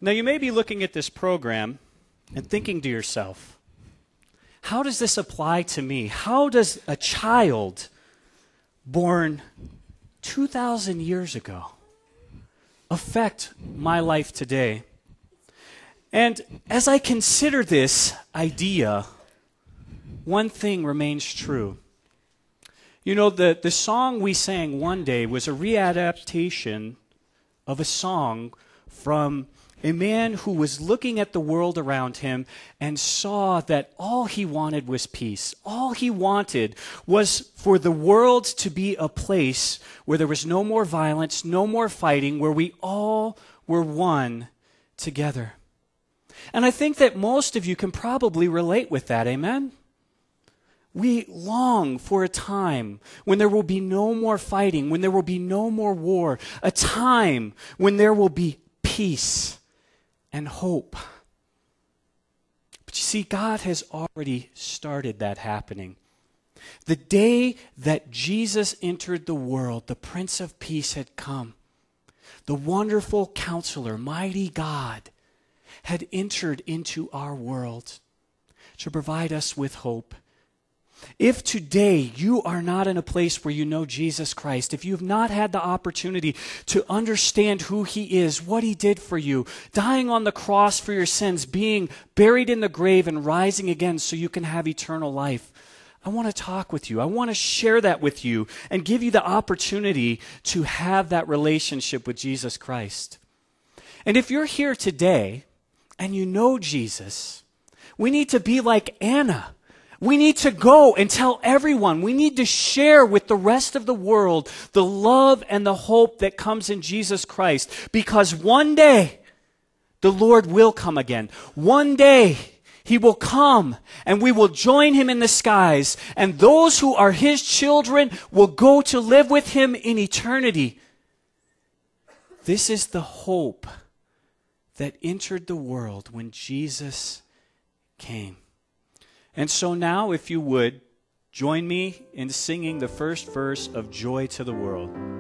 Now, you may be looking at this program and thinking to yourself, how does this apply to me? How does a child born 2,000 years ago affect my life today? And as I consider this idea, one thing remains true. You know, the song we sang one day was a readaptation of a song from a man who was looking at the world around him and saw that all he wanted was peace. All he wanted was for the world to be a place where there was no more violence, no more fighting, where we all were one together. And I think that most of you can probably relate with that, amen? We long for a time when there will be no more fighting, when there will be no more war, a time when there will be peace and hope. But you see, God has already started that happening. The day that Jesus entered the world, the Prince of Peace had come. The wonderful Counselor, mighty God, had entered into our world to provide us with hope. If today you are not in a place where you know Jesus Christ, if you have not had the opportunity to understand who He is, what He did for you, dying on the cross for your sins, being buried in the grave and rising again so you can have eternal life, I want to talk with you. I want to share that with you and give you the opportunity to have that relationship with Jesus Christ. And if you're here today and you know Jesus, we need to be like Anna. We need to go and tell everyone. We need to share with the rest of the world the love and the hope that comes in Jesus Christ. Because one day, the Lord will come again. One day, He will come and we will join Him in the skies. And those who are His children will go to live with Him in eternity. This is the hope that entered the world when Jesus came. And so now, if you would, join me in singing the first verse of Joy to the World.